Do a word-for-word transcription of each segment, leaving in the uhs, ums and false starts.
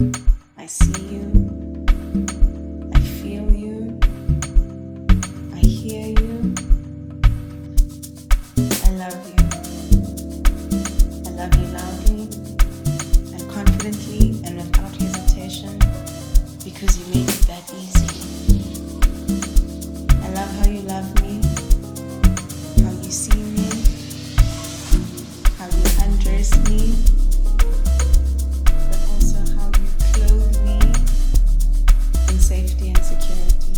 I see you. I feel you. I hear you. I love you. I love you loudly and confidently and without hesitation because you make it that easy. I love how you love me, how you see me, how you undress me, but also how you clothe me in safety and security.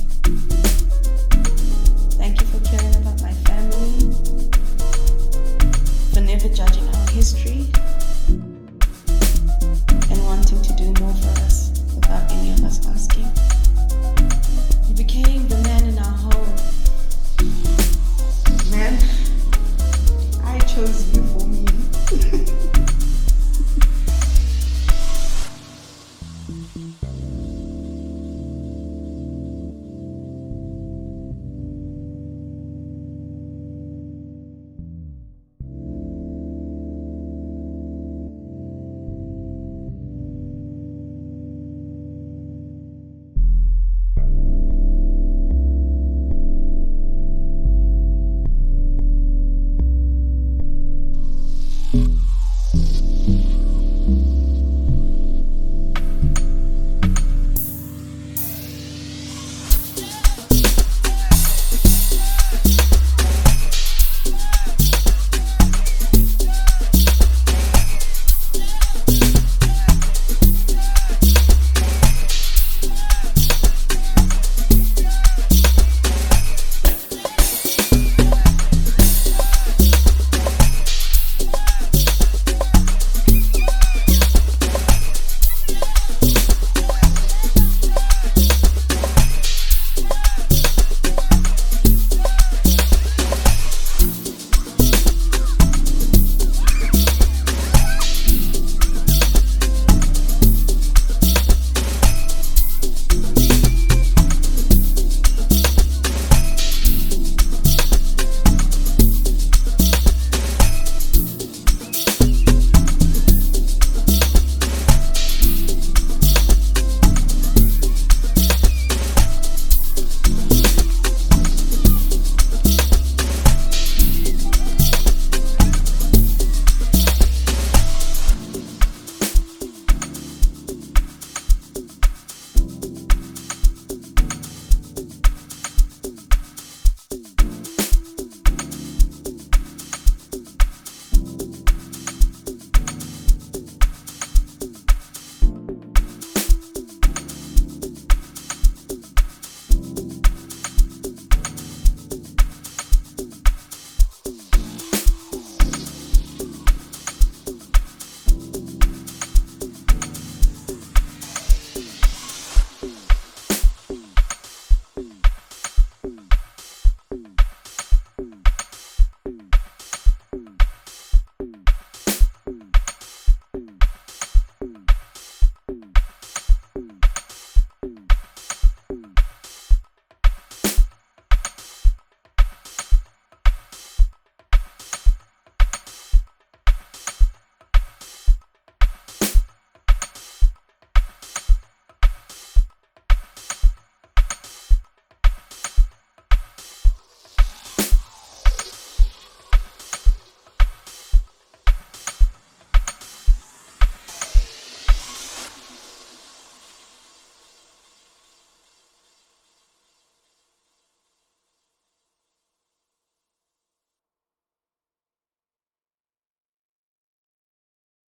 Thank you for caring about my family, for never judging our history, and wanting to do more for us without any of us asking. You became the man in our home. Man, I chose you for me.